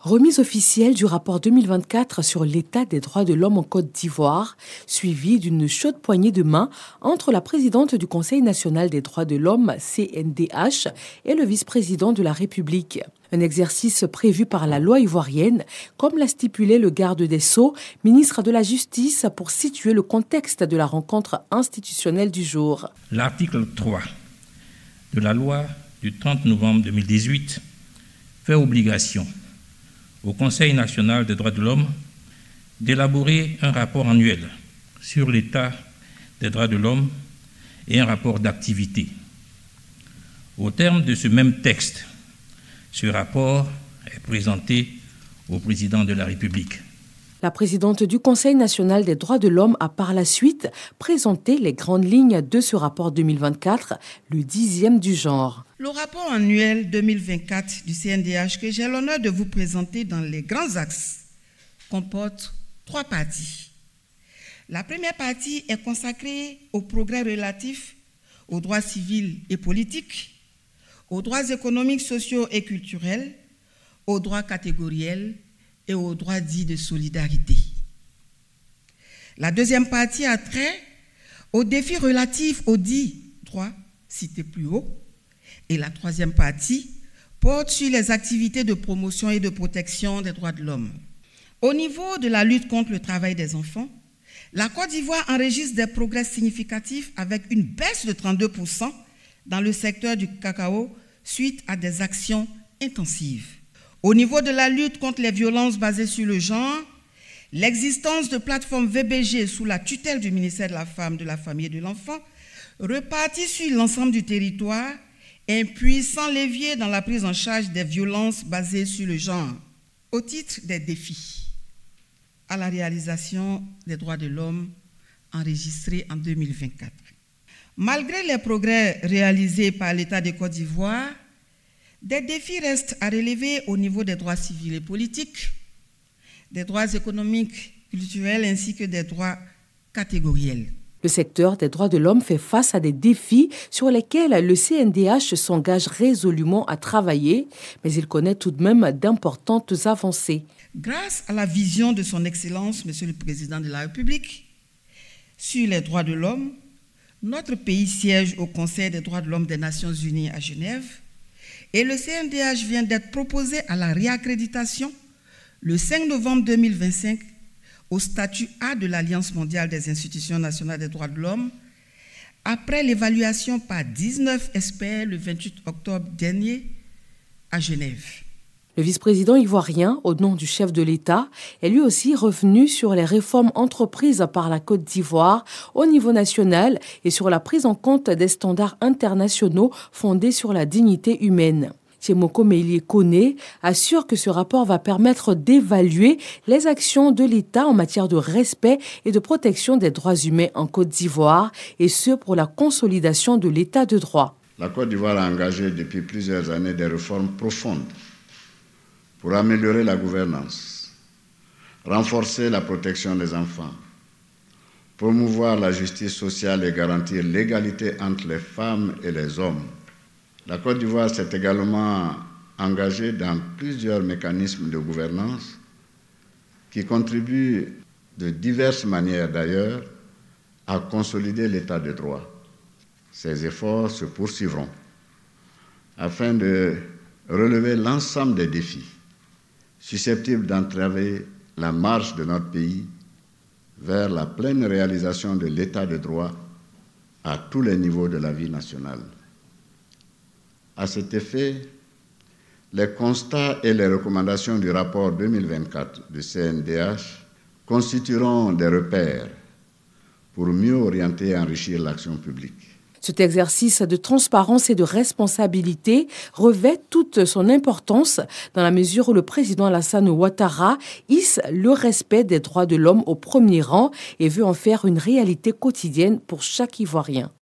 Remise officielle du rapport 2024 sur l'état des droits de l'homme en Côte d'Ivoire, suivie d'une chaude poignée de main entre la présidente du Conseil national des droits de l'homme, CNDH, et le vice-président de la République. Un exercice prévu par la loi ivoirienne, comme l'a stipulé le garde des Sceaux, ministre de la Justice, pour situer le contexte de la rencontre institutionnelle du jour. L'article 3 de la loi du 30 novembre 2018 fait obligation au Conseil national des droits de l'homme d'élaborer un rapport annuel sur l'état des droits de l'homme et un rapport d'activité. Au terme de ce même texte, ce rapport est présenté au président de la République. La présidente du Conseil national des droits de l'homme a par la suite présenté les grandes lignes de ce rapport 2024, le 10e du genre. Le rapport annuel 2024 du CNDH que j'ai l'honneur de vous présenter dans les grands axes comporte 3 parties. La première partie est consacrée aux progrès relatifs aux droits civils et politiques, aux droits économiques, sociaux et culturels, aux droits catégoriels et aux droits dits de solidarité. La deuxième partie a trait aux défis relatifs aux dits droits cités plus haut. Et la troisième partie porte sur les activités de promotion et de protection des droits de l'homme. Au niveau de la lutte contre le travail des enfants, la Côte d'Ivoire enregistre des progrès significatifs avec une baisse de 32% dans le secteur du cacao suite à des actions intensives. Au niveau de la lutte contre les violences basées sur le genre, l'existence de plateformes VBG sous la tutelle du ministère de la Femme, de la Famille et de l'Enfant, reparties sur l'ensemble du territoire, est un puissant levier dans la prise en charge des violences basées sur le genre. Au titre des défis à la réalisation des droits de l'homme enregistrés en 2024. Malgré les progrès réalisés par l'État de Côte d'Ivoire, des défis restent à relever au niveau des droits civils et politiques, des droits économiques, culturels ainsi que des droits catégoriels. Le secteur des droits de l'homme fait face à des défis sur lesquels le CNDH s'engage résolument à travailler, mais il connaît tout de même d'importantes avancées. Grâce à la vision de son Excellence, Monsieur le Président de la République, sur les droits de l'homme, notre pays siège au Conseil des droits de l'homme des Nations Unies à Genève, et le CNDH vient d'être proposé à la réaccréditation le 5 novembre 2025 au statut A de l'Alliance mondiale des institutions nationales des droits de l'homme, après l'évaluation par 19 experts le 28 octobre dernier à Genève. Le vice-président ivoirien, au nom du chef de l'État, est lui aussi revenu sur les réformes entreprises par la Côte d'Ivoire au niveau national et sur la prise en compte des standards internationaux fondés sur la dignité humaine. Tchemoko Meïlie Kone assure que ce rapport va permettre d'évaluer les actions de l'État en matière de respect et de protection des droits humains en Côte d'Ivoire, et ce pour la consolidation de l'État de droit. La Côte d'Ivoire a engagé depuis plusieurs années des réformes profondes pour améliorer la gouvernance, renforcer la protection des enfants, promouvoir la justice sociale et garantir l'égalité entre les femmes et les hommes. La Côte d'Ivoire s'est également engagée dans plusieurs mécanismes de gouvernance qui contribuent de diverses manières d'ailleurs à consolider l'état de droit. Ces efforts se poursuivront afin de relever l'ensemble des défis susceptibles d'entraver la marche de notre pays vers la pleine réalisation de l'état de droit à tous les niveaux de la vie nationale. À cet effet, les constats et les recommandations du rapport 2024 du CNDH constitueront des repères pour mieux orienter et enrichir l'action publique. Cet exercice de transparence et de responsabilité revêt toute son importance dans la mesure où le président Alassane Ouattara hisse le respect des droits de l'homme au premier rang et veut en faire une réalité quotidienne pour chaque Ivoirien.